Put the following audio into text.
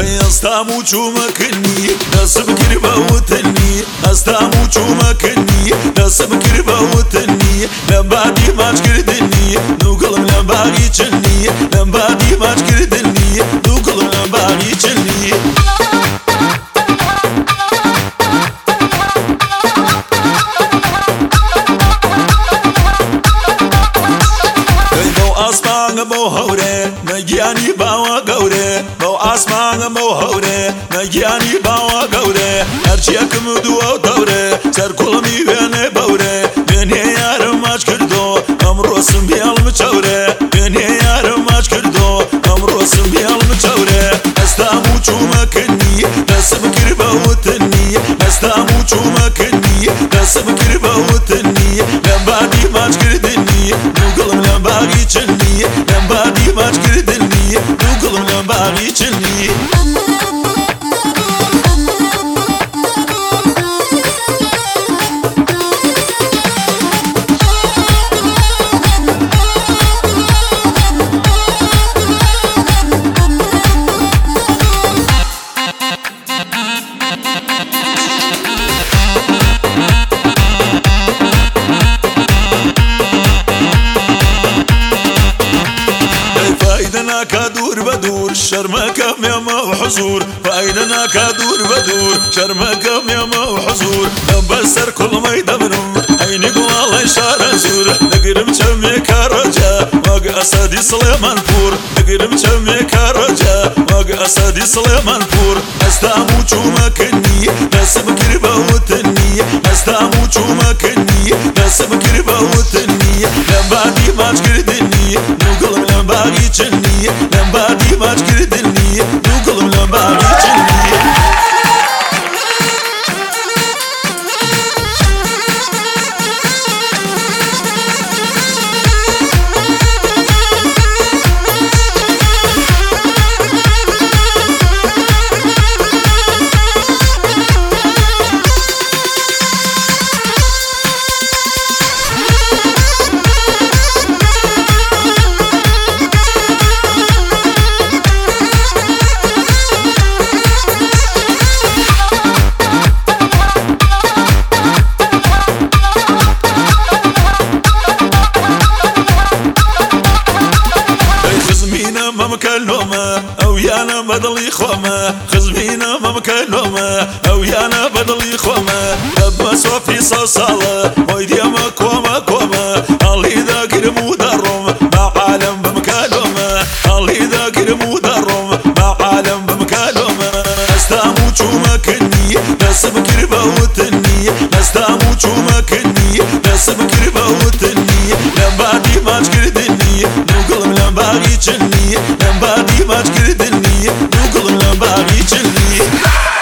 استامو چومکنی دست بگیر باوتنی استامو چومکنی دست بگیر باوتنی لبادی ماچ کردنی نوگلم لباگی چنی لبادی ماچ کردنی نوگلم لباگی چنی بو هوره نگیانی باوا گوره بو آسمان بو هوره نگیانی باوا گوره هرچی کم دو دوره سر کلمی بینه بوره بینه یارم ماچ کردو امروز بیال مچوره بینه یارم ماچ کردو امروز بیال مچوره استامو چومکنی دست بگیر باوتنی استامو چومکنی دست بگیر باوتنی لبادی ماچ کردنی نوگلم لباگی چنی لبادی ماچ کردنی نوگلم لباگی چنی فايدنا كدور بدور شرمكم يا وحزور فايدنا كدور بدور شرمكم يا وحزور بسر كل ما يدمنم عيني والله شارع زور نقرم شمي كرجا واق اسدي سليمان فور نقرم شمي كرجا واق اسدي سليمان فور استامو چومکني ناس بكر باوتني استامو چومکني ناس بكر باوتني لبادي ماچ كردني نوگلم لباگی چنی لبادی ماچ کردنی نوگلم لباگی چنی ما مكلومة أو يانا بدلي خومة خزمينا ما مكلومة أو يانا بدلي خومة لما صوفي صاصالة ويدي ما كومة كومة اللي ذاكر مدرم مع عالم بمكلومة اللي ذاكر مدرم مع عالم بمكلومة استامو چومکني ناس بكر باوتني استامو چومکني ناس بكر باوتني لبادي ماچ كردني نوگلم لباگی چنی لبادی ماچ کردنی نوگلم لباگی چنی